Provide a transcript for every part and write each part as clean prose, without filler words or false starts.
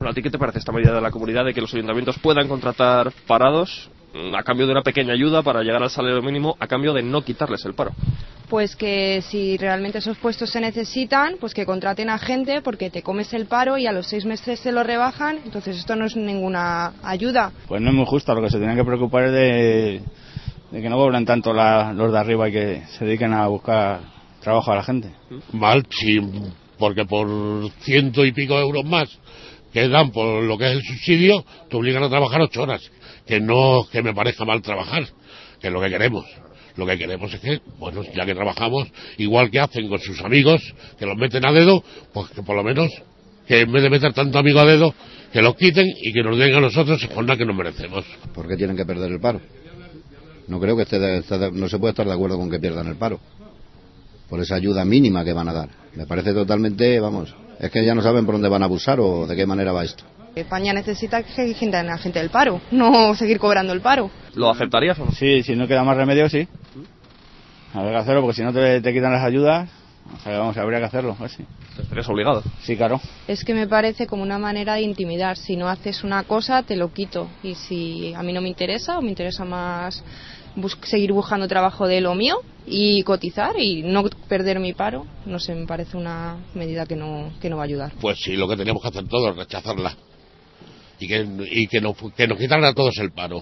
Bueno, ¿a ti qué te parece esta medida de la comunidad de que los ayuntamientos puedan contratar parados a cambio de una pequeña ayuda para llegar al salario mínimo, a cambio de no quitarles el paro? Pues que si realmente esos puestos se necesitan, pues que contraten a gente, porque te comes el paro y a los 6 meses se lo rebajan, entonces esto no es ninguna ayuda. Pues no es muy justo, lo que se tienen que preocupar es de que no cobren tanto los de arriba y que se dediquen a buscar trabajo a la gente. Mal, sí, porque por 100 y pico euros más que dan por lo que es el subsidio, te obligan a trabajar 8 horas. Que no que me parezca mal trabajar, que es lo que queremos. Lo que queremos es que, bueno, ya que trabajamos, igual que hacen con sus amigos, que los meten a dedo, pues que por lo menos, que en vez de meter tanto amigo a dedo, que los quiten y que nos den a nosotros esa jornada que nos merecemos. ¿Por qué tienen que perder el paro? No creo que no se puede estar de acuerdo con que pierdan el paro, por esa ayuda mínima que van a dar. Me parece totalmente, vamos, es que ya no saben por dónde van a abusar o de qué manera va esto. España necesita que quiten a la gente del paro, no seguir cobrando el paro. ¿Lo aceptarías o no? Sí, si no queda más remedio, sí. Habrá que hacerlo, porque si no te quitan las ayudas, o sea, vamos, habría que hacerlo, así. ¿Estarías obligado? Sí, claro. Es que me parece como una manera de intimidar. Si no haces una cosa, te lo quito. Y si a mí no me interesa, o me interesa más seguir buscando trabajo de lo mío y cotizar y no perder mi paro, no sé, me parece una medida que no va a ayudar. Pues sí, lo que tenemos que hacer todos es rechazarla. Y que nos quitaran a todos el paro.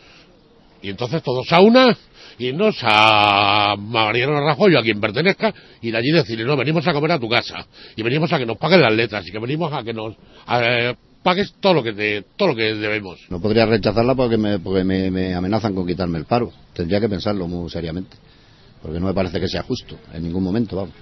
Y entonces todos a una, irnos a Mariano Rajoy, a quien pertenezca, ir allí y decirle, no, venimos a comer a tu casa, y venimos a que nos paguen las letras, y que venimos a que nos pagues todo lo que debemos. No podría rechazarla porque me amenazan con quitarme el paro. Tendría que pensarlo muy seriamente, porque no me parece que sea justo, en ningún momento, vamos.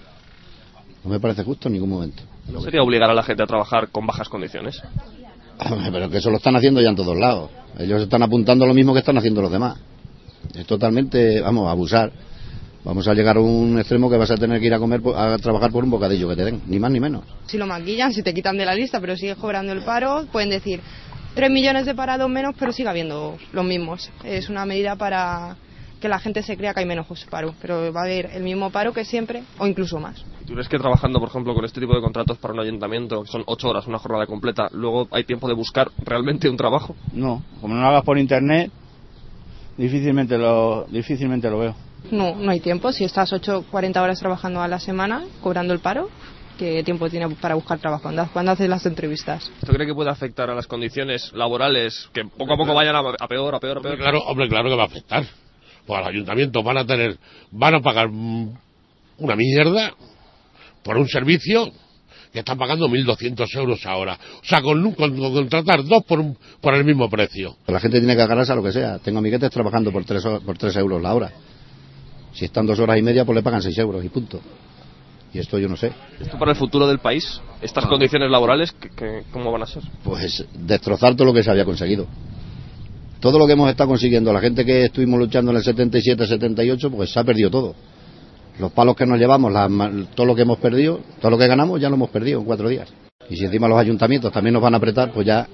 No me parece justo en ningún momento. ¿No sería obligar a la gente a trabajar con bajas condiciones? Pero que eso lo están haciendo ya en todos lados. Ellos están apuntando lo mismo que están haciendo los demás. Es totalmente, vamos, abusar. Vamos a llegar a un extremo que vas a tener que ir a trabajar por un bocadillo que te den, ni más ni menos. Si lo maquillan, si te quitan de la lista, pero sigues cobrando el paro, pueden decir 3 millones de parados menos, pero sigue habiendo los mismos. Es una medida para que la gente se crea que hay menos paro, pero va a haber el mismo paro que siempre, o incluso más. ¿Tú crees que trabajando, por ejemplo, con este tipo de contratos para un ayuntamiento, que son 8 horas, una jornada completa, luego hay tiempo de buscar realmente un trabajo? No, como no lo hagas por internet, difícilmente lo veo. No hay tiempo. Si estás 40 horas trabajando a la semana, cobrando el paro, ¿qué tiempo tiene para buscar trabajo? ¿Cuándo haces las entrevistas? ¿Usted cree que puede afectar a las condiciones laborales, que poco a poco vayan a peor, a peor? Hombre, claro que va a afectar. Pues los ayuntamientos van a pagar una mierda por un servicio que están pagando 1.200 euros ahora. O sea, con contratar 2 por el mismo precio. La gente tiene que agarrarse a lo que sea. Tengo amiguetes trabajando por 3 euros la hora. Si están 2 horas y media, pues le pagan 6 euros y punto. Y esto yo no sé. ¿Esto para el futuro del país? ¿Estas condiciones laborales, cómo van a ser? Pues destrozar todo lo que se había conseguido. Todo lo que hemos estado consiguiendo, la gente que estuvimos luchando en el 77, 78, pues se ha perdido todo. Los palos que nos llevamos, todo lo que hemos perdido, todo lo que ganamos ya lo hemos perdido en 4 días. Y si encima los ayuntamientos también nos van a apretar, pues ya,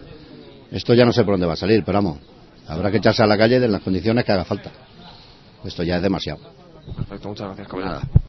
esto ya no sé por dónde va a salir, pero vamos, habrá que echarse a la calle en las condiciones que haga falta. Esto ya es demasiado. Perfecto, muchas gracias, comisario.